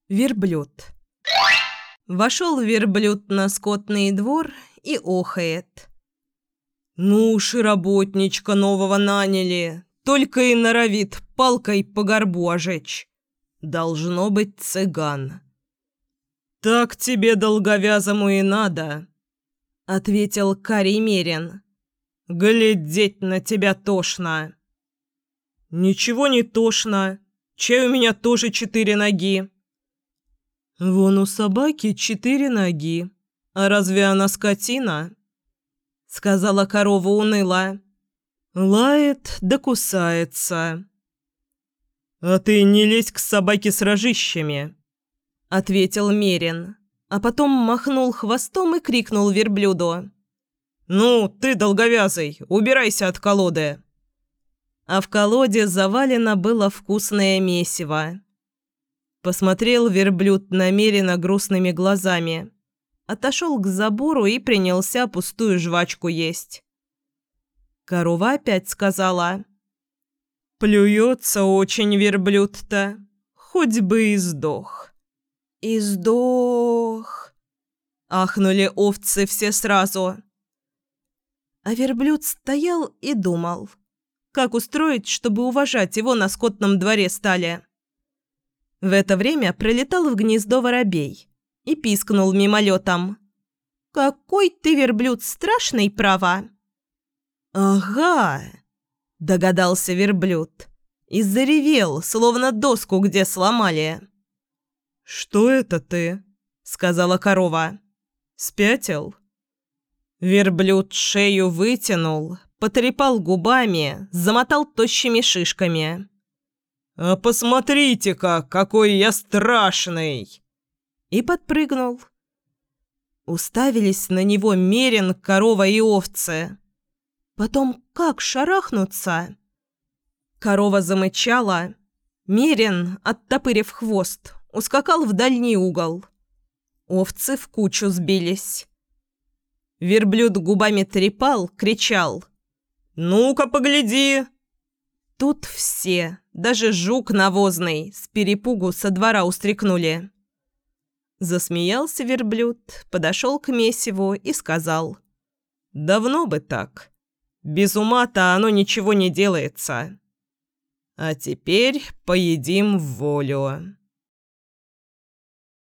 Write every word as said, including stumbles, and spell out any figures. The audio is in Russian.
Верблюд. Вошел верблюд на скотный двор и охает. «Ну уж и работничка нового наняли, только и норовит палкой по горбу ожечь. Должно быть цыган». «Так тебе долговязому и надо», — ответил Карий Мерин. «Глядеть на тебя тошно». «Ничего не тошно. Чай у меня тоже четыре ноги». «Вон у собаки четыре ноги. А разве она скотина?» — сказала корова уныло. «Лает да кусается». «А ты не лезь к собаке с рожищами», — ответил Мерин, а потом махнул хвостом и крикнул верблюду. «Ну, ты, долговязый, убирайся от колоды!» А в колоде завалено было вкусное месиво. Посмотрел верблюд на Мерина грустными глазами, отошел к забору и принялся пустую жвачку есть. Корова опять сказала: «Плюется очень верблюд-то, хоть бы и сдох». «И сдох!» — ахнули овцы все сразу. А верблюд стоял и думал, как устроить, чтобы уважать его на скотном дворе стали. В это время пролетал в гнездо воробей и пискнул мимолетом: «Какой ты, верблюд, страшный, право!» «Ага!» – догадался верблюд и заревел, словно доску где сломали. «Что это ты?» – сказала корова. «Спятил?» Верблюд шею вытянул, потрепал губами, замотал тощими шишками. «А посмотрите-ка, какой я страшный!» И подпрыгнул. Уставились на него Мерин, корова и овцы. Потом как шарахнуться? Корова замычала. Мерин, оттопырив хвост, ускакал в дальний угол. Овцы в кучу сбились. Верблюд губами трепал, кричал: «Ну-ка, погляди!» Тут все, даже жук навозный, с перепугу со двора устрекнули. Засмеялся верблюд, подошел к месиву и сказал: «Давно бы так. Без ума-то оно ничего не делается. А теперь поедим в волю».